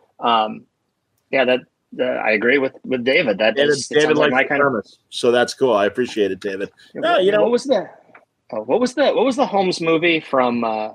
Um, yeah, that uh, I agree with, with David. That David, is, David like likes my kind premise, of, so that's cool. I appreciate it, David. Yeah, no, what, you know what was the oh, what was the what was the Holmes movie from uh,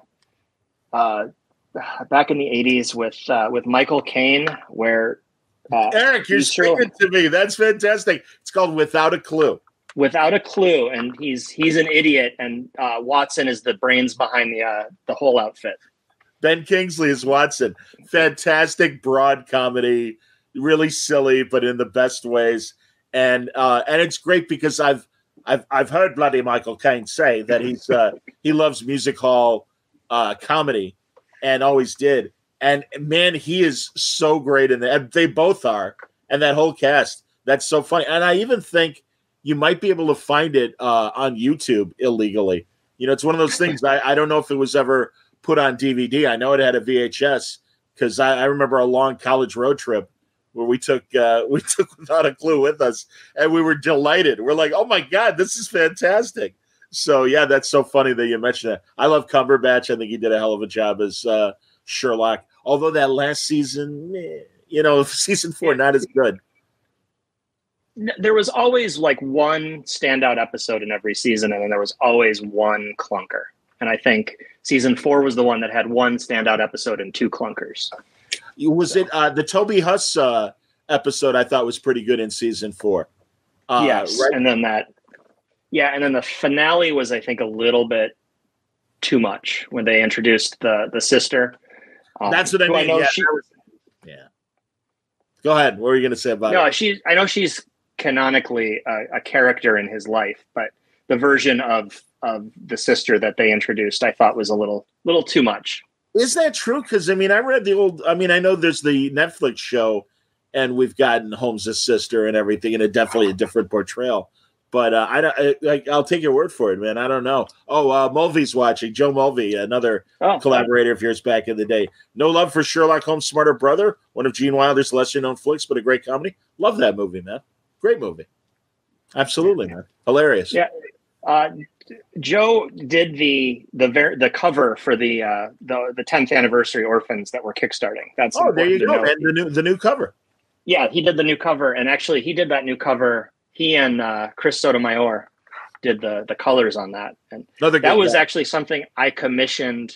uh, back in the eighties with uh, with Michael Caine where uh, Eric, you're speaking to me. That's fantastic. It's called Without a Clue. Without a Clue, and he's he's an idiot, and uh, Watson is the brains behind the uh, the whole outfit. Ben Kingsley is Watson. Fantastic broad comedy, really silly, but in the best ways. And uh, and it's great because I've I've I've heard bloody Michael Caine say that he's uh, he loves music hall uh, comedy and always did. And man, he is so great in that. They both are, and that whole cast. That's so funny. And I even think you might be able to find it uh, on YouTube illegally. You know, it's one of those things. I, I don't know if it was ever put on D V D. I know it had a V H S because I, I remember a long college road trip where we took uh, we took Without a Clue with us, and we were delighted. We're like, oh my God, this is fantastic. So yeah, that's so funny that you mentioned that. I love Cumberbatch. I think he did a hell of a job as uh, Sherlock. Although that last season, eh, you know, season four not as good. There was always like one standout episode in every season, and then there was always one clunker. And I think season four was the one that had one standout episode and two clunkers. Was so. it uh, the Toby Huss uh, episode? I thought was pretty good in season four. Uh, yes, right? and then that, yeah, and then the finale was, I think, a little bit too much when they introduced the the sister. Um, That's what I mean. I know yeah, she, was, yeah. Go ahead. What were you going to say about no, it? she. I know she's canonically a, a character in his life, but the version of of the sister that they introduced, I thought was a little little too much. Is that true? Because I mean, I read the old. I mean, I know there's the Netflix show, and we've gotten Holmes' sister and everything, and a definitely a different portrayal. But uh, I, I, I, I'll take your word for it, man. I don't know. Oh, uh, Mulvey's watching. Joe Mulvey, another oh, collaborator of yours back in the day. No Love for Sherlock Holmes' Smarter Brother, one of Gene Wilder's lesser-known flicks, but a great comedy. Love that movie, man. Great movie. Absolutely, man. Hilarious. Yeah. Uh, Joe did the the ver- the cover for the uh, the the tenth anniversary Orphans that we're kickstarting. That's oh, there you go, man. The new the new cover. Yeah, he did the new cover, and actually, he did that new cover. He and uh, Chris Sotomayor did the the colors on that, and Another that was guy. actually something I commissioned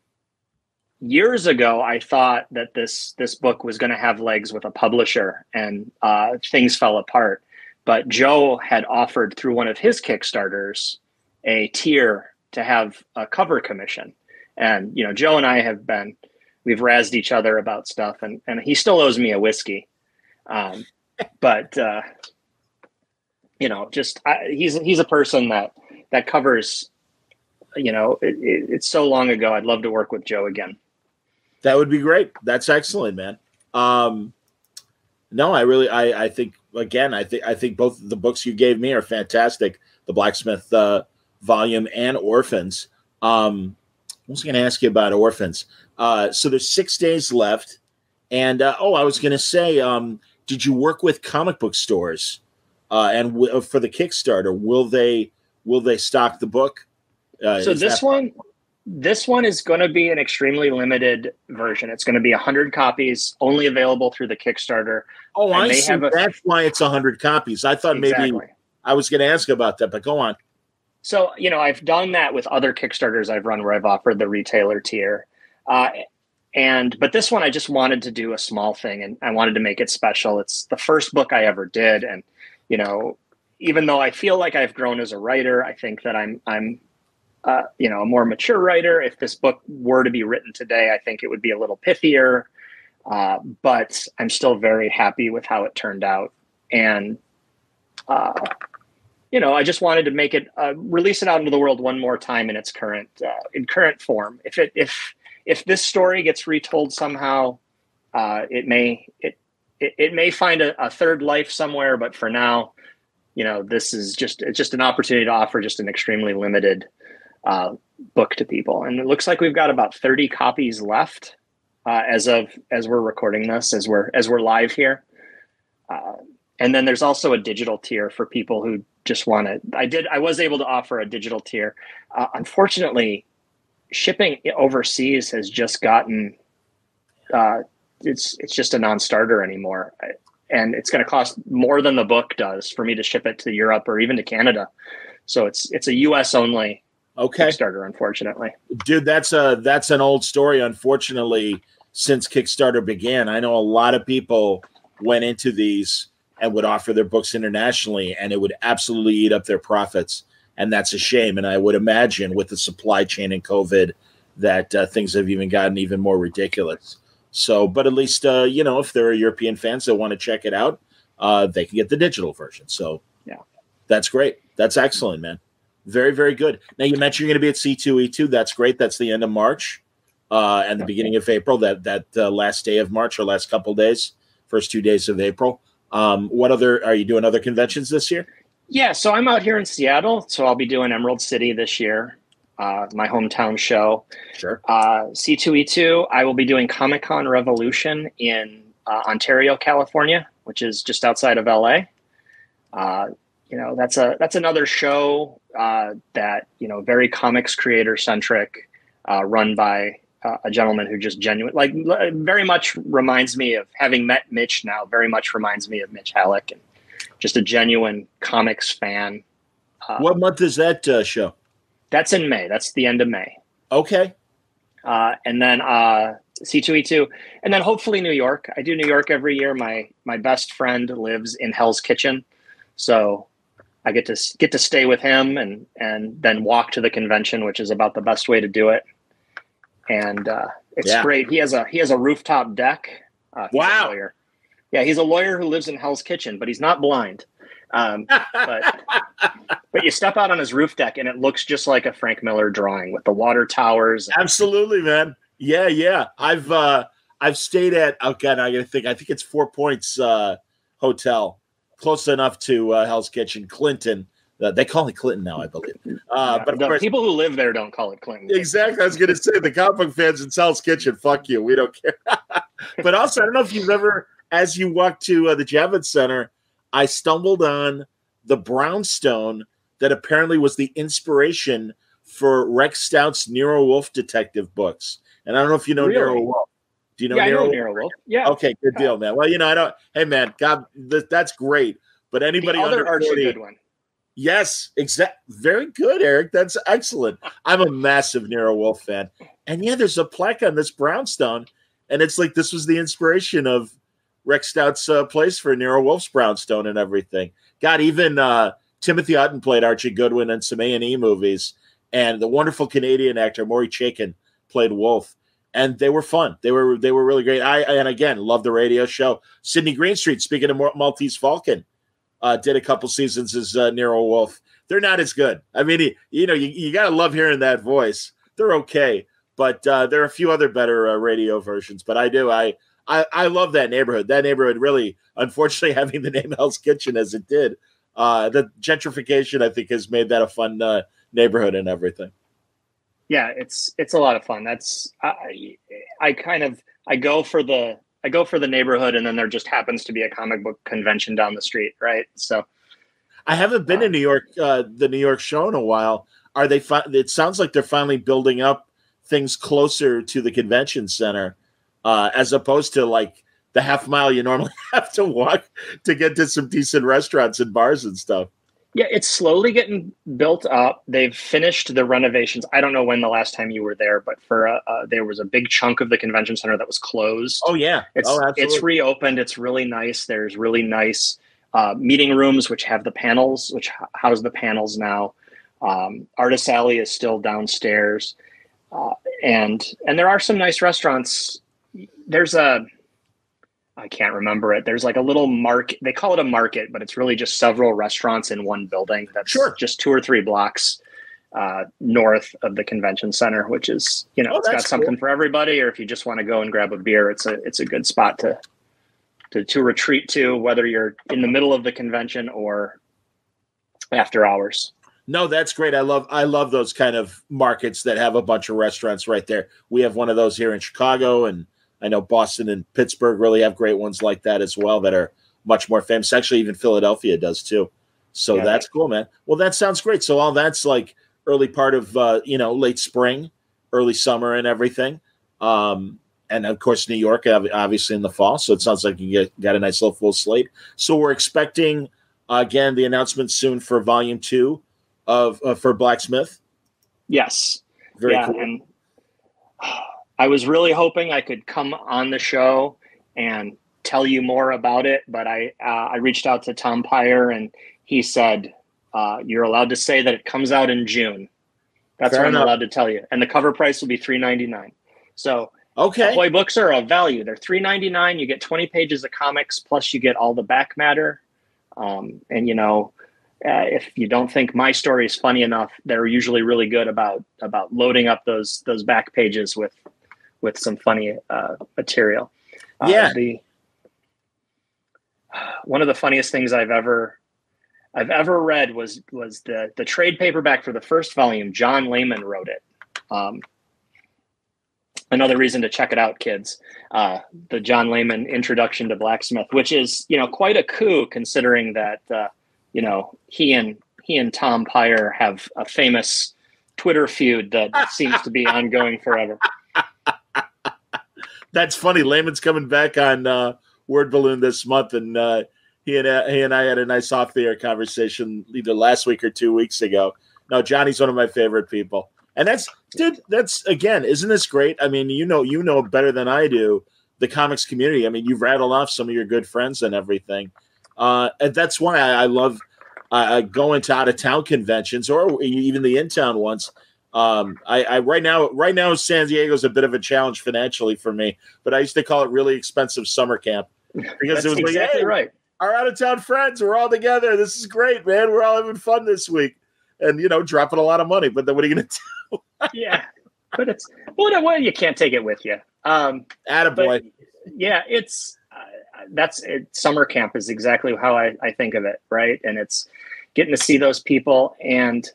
years ago. I thought that this this book was going to have legs with a publisher, and uh, things fell apart. But Joe had offered through one of his Kickstarters a tier to have a cover commission, and you know, Joe and I have been we've razzed each other about stuff, and and he still owes me a whiskey, um, but. Uh, You know, just I, he's he's a person that that covers. You know, it, it, it's so long ago. I'd love to work with Joe again. That would be great. That's excellent, man. Um, no, I really, I, I think again, I think I think both the books you gave me are fantastic. The Blacksmith uh, volume and Orphans. Um, I was going to ask you about Orphans. Uh, so there's six days left, and uh, oh, I was going to say, um, did you work with comic book stores? Uh, and w- for the Kickstarter, will they will they stock the book? Uh, so this that- one, this one is going to be an extremely limited version. It's going to be a hundred copies, only available through the Kickstarter. Oh, and I they see. have a, That's why it's a hundred copies. I thought exactly. maybe I was going to ask about that, but go on. So you know, I've done that with other Kickstarters I've run where I've offered the retailer tier, uh, and but this one I just wanted to do a small thing, and I wanted to make it special. It's the first book I ever did, and you know, even though I feel like I've grown as a writer, I think that I'm, I'm, uh, you know, a more mature writer. If this book were to be written today, I think it would be a little pithier, uh, but I'm still very happy with how it turned out. And, uh, you know, I just wanted to make it, uh, release it out into the world one more time in its current, uh, in current form. If it, if, if this story gets retold somehow, uh, it may, it, It, it may find a, a third life somewhere, but for now, you know, this is just it's just an opportunity to offer just an extremely limited uh, book to people. And it looks like we've got about thirty copies left uh, as of as we're recording this, as we're as we're live here. Uh, and then there's also a digital tier for people who just want to. I did I was able to offer a digital tier. Uh, unfortunately, shipping overseas has just gotten. Uh, it's it's just a non-starter anymore, and it's going to cost more than the book does for me to ship it to Europe or even to Canada. So it's it's a U S only okay Kickstarter, unfortunately. Dude, that's a that's an old story. Unfortunately, since Kickstarter began, I know a lot of people went into these and would offer their books internationally, and it would absolutely eat up their profits, and that's a shame. And I would imagine with the supply chain and COVID that uh, things have even gotten even more ridiculous. So, but at least, uh, you know, if there are European fans that want to check it out, uh, they can get the digital version. So, yeah, that's great. That's excellent, man. Very, very good. Now, you mentioned you're going to be at C two E two. That's great. That's the end of March uh, and the beginning of April, that that uh, last day of March or last couple of days, first two days of April. Um, what other, are you doing other conventions this year? Yeah, so I'm out here in Seattle. So I'll be doing Emerald City this year. Uh, my hometown show. Sure. Uh, C two E two, I will be doing Comic-Con Revolution in uh, Ontario, California, which is just outside of L A. Uh, you know, that's a that's another show uh, that, you know, very comics creator centric, uh, run by uh, a gentleman who just genuine, like very much reminds me of, having met Mitch now, very much reminds me of Mitch Halleck, and just a genuine comics fan. Uh, what month is that uh, show? That's in May. That's the end of May. Okay. Uh, and then uh, C two E two, and then hopefully New York. I do New York every year. My my best friend lives in Hell's Kitchen, so I get to get to stay with him and and then walk to the convention, which is about the best way to do it. And uh, it's yeah. great. He has a he has a rooftop deck. Uh, wow. A yeah, he's a lawyer who lives in Hell's Kitchen, but he's not blind. Um, but but you step out on his roof deck and it looks just like a Frank Miller drawing with the water towers. Absolutely, man. Yeah, yeah. I've uh, I've stayed at, oh God, I gotta think. I think it's Four Points uh, Hotel, close enough to uh, Hell's Kitchen, Clinton, Uh, they call it Clinton now, I believe. Uh, Yeah, but of the course, people who live there don't call it Clinton. exactly. I was going to say the comic book fans in Sal's Kitchen, fuck you. We don't care. But also, I don't know if you've ever, as you walk to uh, the Javits Center, I stumbled on the brownstone that apparently was the inspiration for Rex Stout's Nero Wolfe detective books. And I don't know if you know Really? Nero Wolfe. Do you know yeah, Nero I know Wolfe? Nero Wolfe. Yeah. Okay, good deal, man. Well, you know, I don't. Hey, man, God, th- that's great. But anybody The other under Archie forty, Goodwin. yes, exact. Very good, Eric. That's excellent. I'm a massive Nero Wolfe fan, and yeah, there's a plaque on this brownstone, and it's like this was the inspiration of Rex Stout's uh, place for Nero Wolfe's brownstone and everything. God, even uh, Timothy Hutton played Archie Goodwin in some A and E movies, and the wonderful Canadian actor Maury Chaykin played Wolfe. And they were fun. They were they were really great. I and again love the radio show. Sidney Greenstreet, speaking of Maltese Falcon, uh, did a couple seasons as uh, Nero Wolfe. They're not as good. I mean, you, you know, you, you gotta love hearing that voice. They're okay, but uh, there are a few other better uh, radio versions. But I do. I, I I love that neighborhood. That neighborhood really, unfortunately, having the name Hell's Kitchen as it did, uh, the gentrification I think has made that a fun uh, neighborhood and everything. Yeah, it's it's a lot of fun. That's I, I kind of I go for the I go for the neighborhood, and then there just happens to be a comic book convention down the street, right? So I haven't been um, in New York, uh, the New York show in a while. Are they? Fi- it sounds like they're finally building up things closer to the convention center, uh, as opposed to like the half mile you normally have to walk to get to some decent restaurants and bars and stuff. Yeah, it's slowly getting built up. They've finished the renovations. I don't know when the last time you were there, but for uh, uh, there was a big chunk of the convention center that was closed. Oh yeah, it's oh, it's reopened. It's really nice. There's really nice uh, meeting rooms which have the panels, which house the panels now. Um, Artist Alley is still downstairs, uh, and and there are some nice restaurants. There's a I can't remember it. There's like a little market. They call it a market, but it's really just several restaurants in one building. That's sure. just two or three blocks uh, north of the convention center, which is, you know, oh, it's got something cool. for everybody. Or if you just want to go and grab a beer, it's a it's a good spot to to to retreat to, whether you're in the middle of the convention or after hours. No, that's great. I love I love those kind of markets that have a bunch of restaurants right there. We have one of those here in Chicago, and I know Boston and Pittsburgh really have great ones like that as well that are much more famous. Actually, even Philadelphia does too. So yeah, that's cool, man. Well, that sounds great. So all that's like early part of, uh, you know, late spring, early summer and everything. Um, and, of course, New York, obviously, in the fall. So it sounds like you get, got a nice little full slate. So we're expecting, uh, again, the announcement soon for volume two of uh, for Blacksmith. Yes. Very yeah, cool. And I was really hoping I could come on the show and tell you more about it, but I uh, I reached out to Tom Peyer, and he said, uh, you're allowed to say that it comes out in June. That's Fair what enough. I'm allowed to tell you. And the cover price will be three ninety-nine. So okay, Ahoy books are of value. They're three ninety-nine. You get twenty pages of comics, plus you get all the back matter. Um, and, you know, Uh, if you don't think my story is funny enough, they're usually really good about about loading up those those back pages with with some funny uh, material. Uh, yeah. The one of the funniest things I've ever I've ever read was was the the trade paperback for the first volume. John Layman wrote it. Um, another reason to check it out, kids. Uh, the John Layman Introduction to Blacksmith, which is, you know, quite a coup considering that. Uh, You know, he and he and Tom Peyer have a famous Twitter feud that seems to be ongoing forever. That's funny. Layman's coming back on uh, Word Balloon this month, and uh, he and uh, he and I had a nice off-the-air conversation either last week or two weeks ago. No, Johnny's one of my favorite people, and that's dude. That's again, isn't this great? I mean, you know, you know better than I do the comics community. I mean, you've rattled off some of your good friends and everything. Uh, and that's why I, I love uh, going to out of town conventions or even the in town ones. Um, I, I right now, right now, San Diego is a bit of a challenge financially for me, but I used to call it really expensive summer camp because it was exactly like, hey, right. Our out of town friends, we're all together. This is great, man. We're all having fun this week, and you know, dropping a lot of money. But then, what are you going to do? Yeah, but it's well, well, you can't take it with you. Um, Attaboy. Yeah, it's. Uh, that's it, summer camp is exactly how I, I think of it, right? And it's getting to see those people, and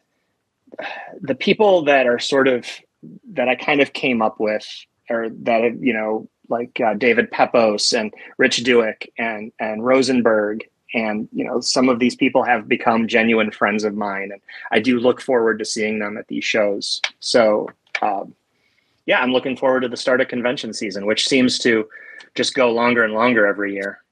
the people that are sort of that I kind of came up with, or that, you know, like uh, David Pepos and Rich Duick and and Rosenberg. And, you know, some of these people have become genuine friends of mine, and I do look forward to seeing them at these shows. So, um, yeah, I'm looking forward to the start of convention season, which seems to just go longer and longer every year.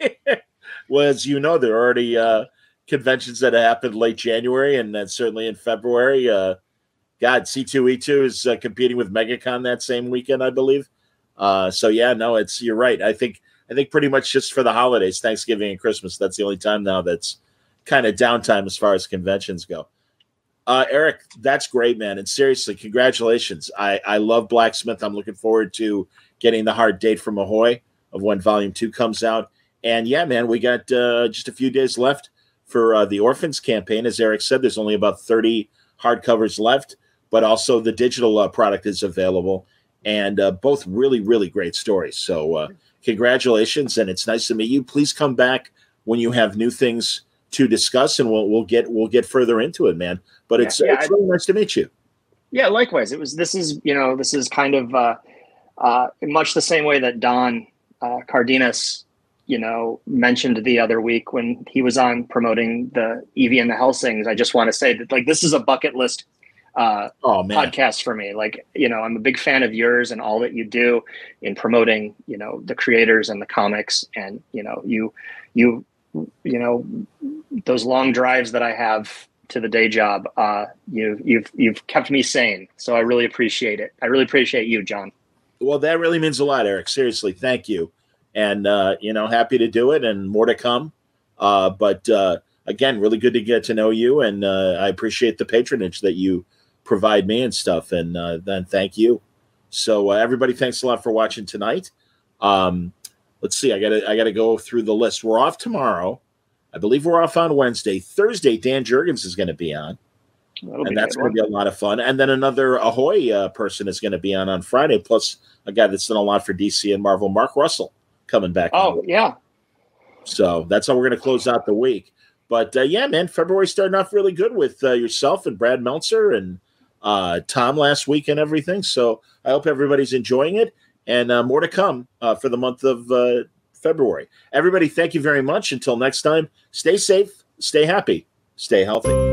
Well, as you know, there are already uh, conventions that happened late January, and then certainly in February. Uh, God, C two E two is uh, competing with MegaCon that same weekend, I believe. Uh, so, yeah, no, it's you're right. I think I think pretty much just for the holidays, Thanksgiving and Christmas, that's the only time now that's kind of downtime as far as conventions go. Uh, Eric, that's great, man. And seriously, congratulations. I, I love Blacksmith. I'm looking forward to getting the hard date from Ahoy of when Volume two comes out. And, yeah, man, we got uh, just a few days left for uh, the Orphans campaign. As Eric said, there's only about thirty hardcovers left, but also the digital uh, product is available. And uh, both really, really great stories. So, uh, congratulations, and it's nice to meet you. Please come back when you have new things to discuss, and we'll we'll get we'll get further into it, man. But Yeah, it's yeah, it's I- really nice to meet you. Yeah, likewise. It was. This is you know this is kind of uh, uh, in much the same way that Don uh, Cardenas, you know, mentioned the other week when he was on promoting the Evie and the Helsings. I just want to say that like this is a bucket list uh, Oh man, podcast for me. Like, you know, I'm a big fan of yours and all that you do in promoting, you know, the creators and the comics, and you know, you you you know, those long drives that I have to the day job, uh, you you've you've kept me sane. So I really appreciate it. I really appreciate you, John. Well, that really means a lot, Eric. Seriously, thank you. And, uh, you know, happy to do it and more to come. Uh, but, uh, again, really good to get to know you. And uh, I appreciate the patronage that you provide me and stuff. And uh, then thank you. So, uh, everybody, thanks a lot for watching tonight. Um, let's see. I got to I got to go through the list. We're off tomorrow. I believe we're off on Wednesday. Thursday, Dan Jurgens is going to be on. That'll and be a that's good going to one. be a lot of fun. And then another Ahoy uh, person is going to be on on Friday, plus a guy that's done a lot for D C and Marvel, Mark Russell, coming back. on. Oh, yeah. So that's how we're going to close out the week. But, uh, yeah, man, February starting off really good with uh, yourself and Brad Meltzer and uh, Tom last week and everything. So I hope everybody's enjoying it. And uh, more to come uh, for the month of uh, February. Everybody, thank you very much. Until next time, stay safe, stay happy, stay healthy.